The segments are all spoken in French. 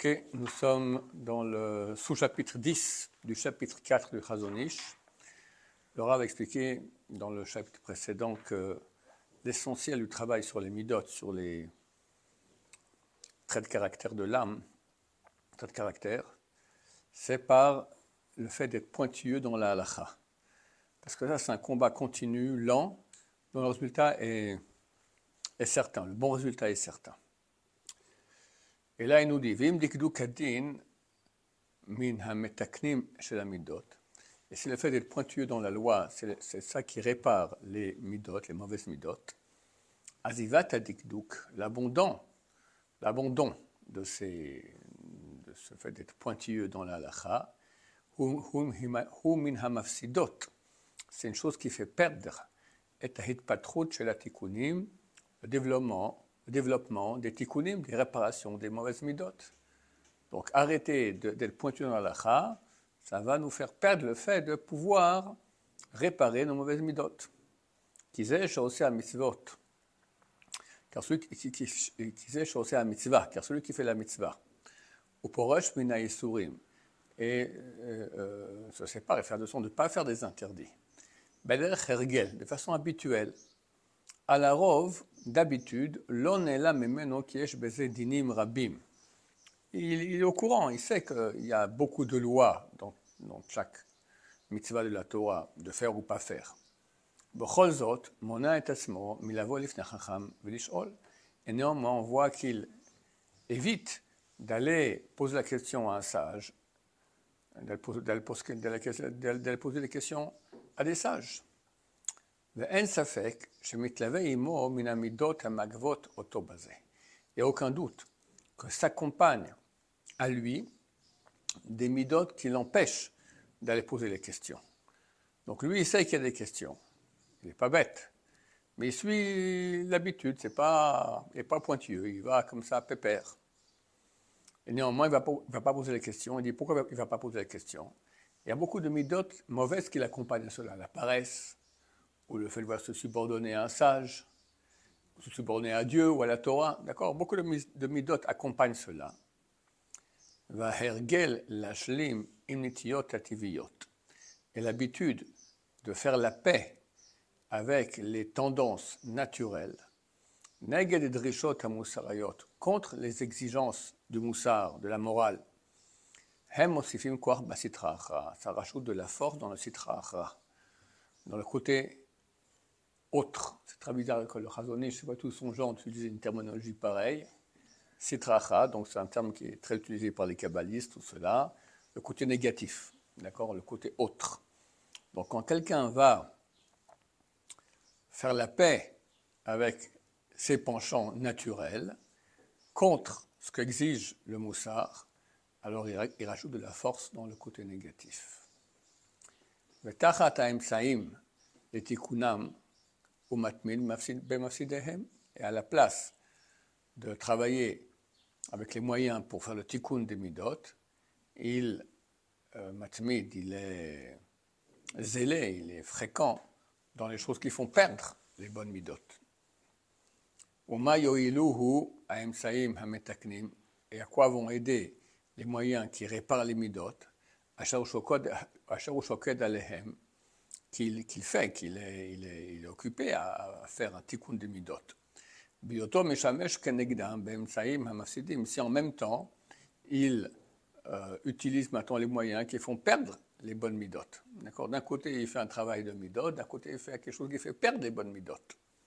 Ok, nous sommes dans le sous-chapitre 10 du chapitre 4 du Chazon Ish. Le Rav a expliqué dans le chapitre précédent que l'essentiel du travail sur les midot, sur les traits de caractère de l'âme, traits de caractère, c'est par le fait d'être pointilleux dans la halacha. Parce que ça, c'est un combat continu, lent, dont le résultat est certain, le bon résultat est certain. Et là, il nous dit, Vim dikdu kadin min hametaknim shel hamidot. Et c'est le fait d'être pointilleux dans la loi, c'est ça qui répare les midot, les mauvaises midot. Azivat adikduk, l'abondon de ce fait d'être pointilleux dans la halacha, hu min hamafsidot. C'est une chose qui fait perdre et hitpatrut shel atikunim, le développement des tikkunim, des réparations des mauvaises midot. Donc arrêter d'être pointu dans la halakha, ça va nous faire perdre le fait de pouvoir réparer nos mauvaises midot. Kizeh shoseh mitzvot, car celui qui fait la mitzvah, ou porosh mina yisurim, et se sépare et faire de son de ne pas faire des interdits. Bederech hergel, de façon habituelle. À la rove, d'habitude, l'on est là memeno kiesh beze dinim rabim. Il est au courant, il sait qu'il y a beaucoup de lois dans chaque mitzvah de la Torah, de faire ou pas faire. Bechol zot, mona et asmo, milavo lifnei chacham velishol. Et néanmoins, on voit qu'il évite d'aller poser la question à un sage, d'aller poser des questions à des sages. ואין ספק שמתלווה עמו מן המידות המגבות אותו בזה. Il n'y a aucun doute que s'accompagne à lui des midot qui l'empêchent d'aller poser les questions. Donc lui, il sait qu'il y a des questions. Il n'est pas bête. Mais il suit l'habitude. Il n'est pas pointilleux. Il va comme ça, pépère. Et néanmoins, il ne va pas poser les questions. Il dit pourquoi il ne va pas poser les questions. Il y a beaucoup de midot mauvaises qui l'accompagnent à cela. La paresse, ou le fait de se subordonner à un sage, se subordonner à Dieu ou à la Torah, d'accord? Beaucoup de midot accompagnent cela. Vahergel lashlim imnitiyot ativiyot. Et l'habitude de faire la paix avec les tendances naturelles, neged drishot hamusarayot, contre les exigences du moussar, de la morale, hem osifim koach basitra achra, ça rajoute de la force dans le sitra achra, dans le côté autre. C'est très bizarre que le Chazon Ish, je ne sais pas tout son genre d'utiliser une terminologie pareille. Sitracha, donc c'est un terme qui est très utilisé par les kabbalistes, tout cela. Le côté négatif, d'accord, le côté autre. Donc quand quelqu'un va faire la paix avec ses penchants naturels contre ce qu'exige le moussar, alors il rajoute de la force dans le côté négatif. V'tachat ha'emtsaim letikunam et à la place de travailler avec les moyens pour faire le tikkun des midot, il est zélé, il est fréquent dans les choses qui font perdre les bonnes midot. Et à quoi vont aider les moyens qui réparent les midot, qu'il est occupé à faire un tikkun de midot. Si en même temps, il utilise maintenant les moyens qui font perdre les bonnes midot. D'accord? D'un côté, il fait un travail de midot, d'un côté, il fait quelque chose qui fait perdre les bonnes midot.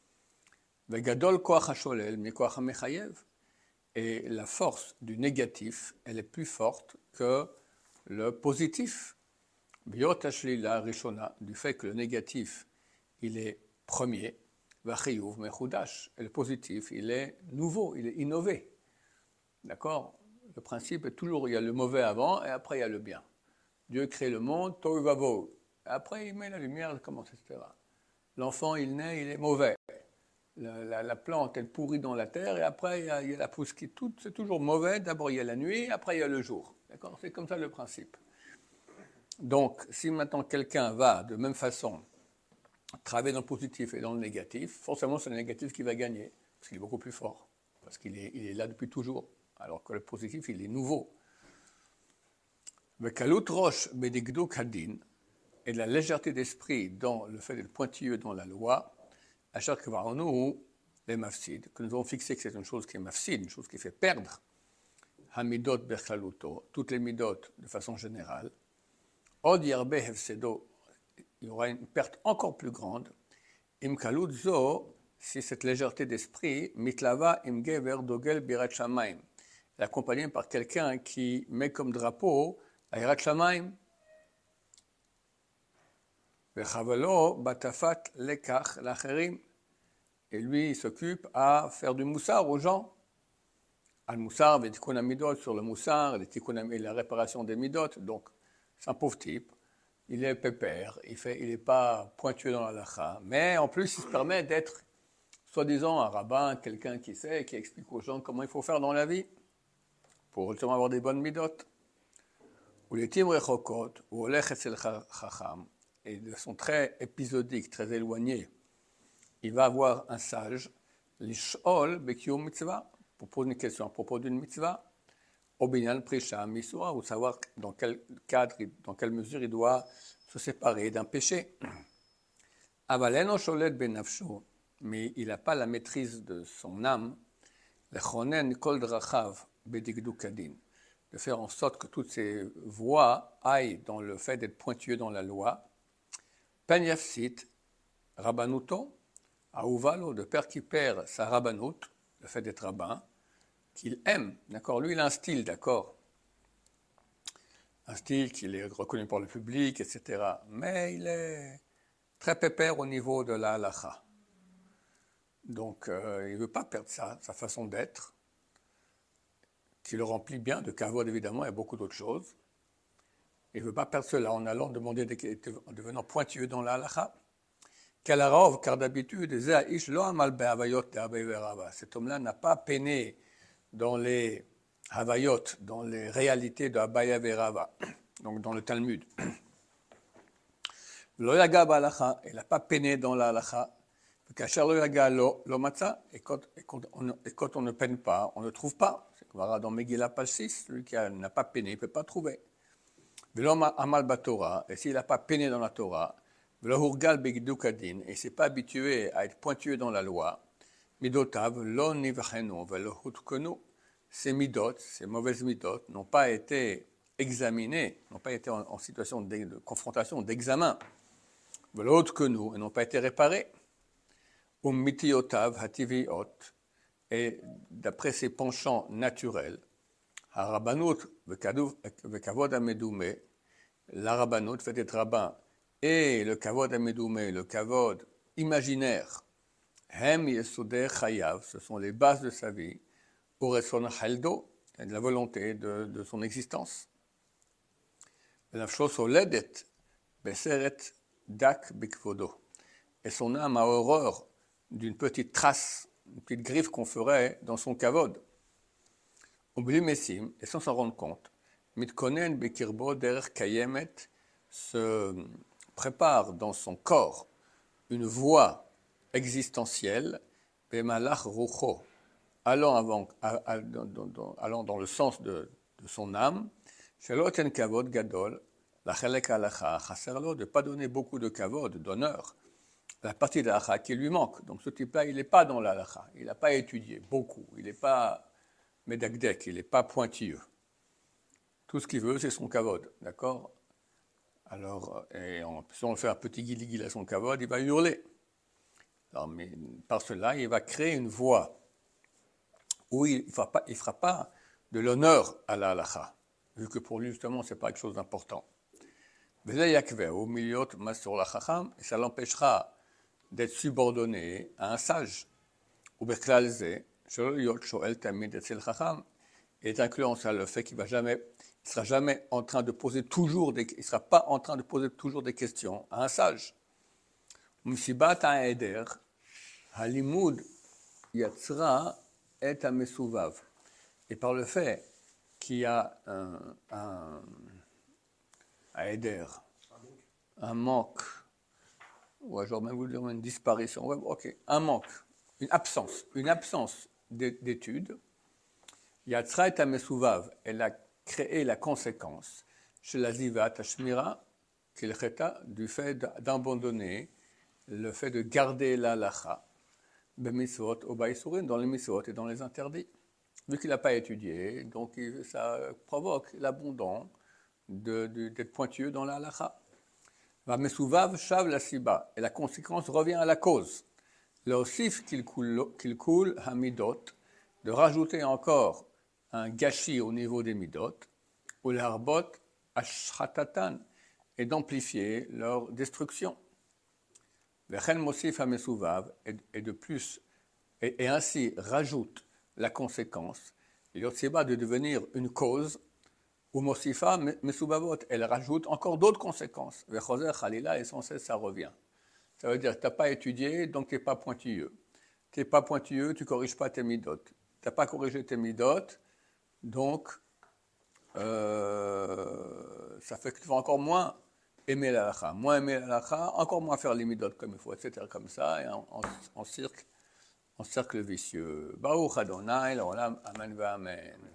Et la force du négatif, elle est plus forte que le positif. La rishona, du fait que le négatif, il est premier, et le positif, il est nouveau, il est innové. D'accord? Le principe est toujours, il y a le mauvais avant et après il y a le bien. Dieu crée le monde, tohu vavohu. Après il met la lumière, il commence, etc. L'enfant, il naît, il est mauvais. La plante, elle pourrit dans la terre et après il y a la pousse qui toute, c'est toujours mauvais. D'abord il y a la nuit, après il y a le jour. D'accord? C'est comme ça le principe. Donc, si maintenant quelqu'un va de même façon travailler dans le positif et dans le négatif, forcément c'est le négatif qui va gagner, parce qu'il est beaucoup plus fort, parce qu'il est là depuis toujours. alors que le positif, il est nouveau. Vekalut rosh bedigduk hadin, et la légèreté d'esprit dans le fait d'être pointilleux dans la loi, à chaque fois nous, les mafsid, que nous avons fixé que c'est une chose qui est mafsid, une chose qui fait perdre, hamidot berchaluto, toutes les midot de façon générale, od yarbe hefsedo, il y aura une perte encore plus grande, im kalut zo, si cette légèreté d'esprit, mitlava im gever dogel birat shamaim, est accompagnée par quelqu'un qui met comme drapeau la Yirat Shamayim. Vechavalo batafat lekach lacherim. Et lui, il s'occupe à faire du moussar aux gens. Al-moussar, les tikkun midot sur le moussar, et la réparation des midot. Donc, c'est un pauvre type. Il est pépère, il n'est pas pointueux dans la lacha. Mais en plus, il se permet d'être, soi-disant, un rabbin, quelqu'un qui sait, qui explique aux gens comment il faut faire dans la vie pour justement avoir des bonnes midot. Ou les tim rechokot, ou olech etzel chacham, et de façon très épisodique, très éloignée, il va avoir un sage, l'ishol bekiyum mitzvah, pour poser une question à propos d'une mitzvah, au binyan prisha misua, ou savoir dans quel cadre, dans quelle mesure il doit se séparer d'un péché. Avaleno sholet benafsho, mais il n'a pas la maîtrise de son âme, lechonen kol drachav bedigduk hadin, de faire en sorte que toutes ces voies aillent dans le fait d'être pointueux dans la loi. Pen yafsit, rabbanuto, aouvalo, de père qui perd sa rabbanout, le fait d'être rabbin, qu'il aime, d'accord. Lui, il a un style, d'accord. Un style qu'il est reconnu par le public, etc. Mais il est très pépère au niveau de la halacha. Donc, il ne veut pas perdre sa façon d'être, qui le remplit bien de kavod évidemment et beaucoup d'autres choses. Il ne veut pas perdre cela en allant demander, en devenant pointueux dans la halacha. Kalarov, car d'habitude, cet homme-là n'a pas peiné dans les havayot, dans les réalités de Abaya Verava, donc dans le Talmud. Il n'a pas peiné dans la halacha. Et quand on ne peine pas, on ne trouve pas. C'est comme dans Megillah page 6, celui qui n'a pas peiné, il ne peut pas trouver. Et s'il n'a pas peiné dans la Torah, et il ne s'est pas habitué à être pointueux dans la loi, ces midot, ces mauvaises midot, n'ont pas été examinées, n'ont pas été en situation de confrontation, d'examen, et n'ont pas été réparées. Et d'après ses penchants naturels, la rabbanout fait être rabbin, et le kavod amedoumé, le kavod imaginaire, hem yesodeh chayav, ce sont les bases de sa vie, ureson haldo, de la volonté de son existence. Nafsho soledet beseret dak bikvodo, et son âme a horreur d'une petite trace, une petite griffe qu'on ferait dans son kavod. Oubli messim, et sans s'en rendre compte, mitkonen bekirbo derech kayemet, se prépare dans son corps une voie existentielle, bemalach rucho, allant dans le sens de son âme, sheloten kavod gadol, la chelek halacha, chaserlo, de ne pas donner beaucoup de kavod, d'honneur, la partie de l'halacha qui lui manque. Donc ce type-là, il n'est pas dans l'halacha, il n'a pas étudié beaucoup, il n'est pas médagdek, il n'est pas pointilleux. Tout ce qu'il veut, c'est son kavod, d'accord? Alors, si on fait un petit guili à son kavod, il va hurler. Alors, mais par cela, il va créer une voie où il ne fera pas de l'honneur à la halacha, vu que pour lui, justement, ce n'est pas quelque chose d'important. Et ça l'empêchera d'être subordonné à un sage. Et incluant ça le fait qu'il ne sera jamais en train de poser toujours il sera pas en train de poser toujours des questions à un sage. Msibat ha'eder, halimud yatzra et hamesuvav. Et par le fait qu'il y a un éder, un manque, ou j'aurais même voulu dire une disparition, ouais, ok, un manque, une absence d'études. Yatzra et Amesuvav, elle a créé la conséquence chez la Zivat Ashmira, qui est le cheta du fait d'abandonner, le fait de garder la lacha, b'mitzvot ou ba'isurim, dans les mitzvot et dans les interdits. Vu qu'il n'a pas étudié, donc ça provoque l'abandon d'être pointueux dans la lacha. Va mesuvav shav la siba, et la conséquence revient à la cause. Le osif qu'il coule hamidot, de rajouter encore un gâchis au niveau des midot, ou l'arbot ashratatan, et d'amplifier leur destruction. Vechen mosif hamesuvav, et de plus, et ainsi rajoute la conséquence, l'yotsiba de devenir une cause, ou mosifa mesubavot, elle rajoute encore d'autres conséquences. Vechoser khalila, et sans cesse ça revient. Ça veut dire que tu n'as pas étudié, donc tu n'es pas pointilleux. Tu n'es pas pointilleux, tu ne corriges pas tes midot. Tu n'as pas corrigé tes midot, donc ça fait que tu vas encore moins aimer la halakha. Moins aimer la halakha, encore moins faire les midot comme il faut, etc. Comme ça, et en cercle vicieux. Baruch Adonai, l'olam, amen va amen.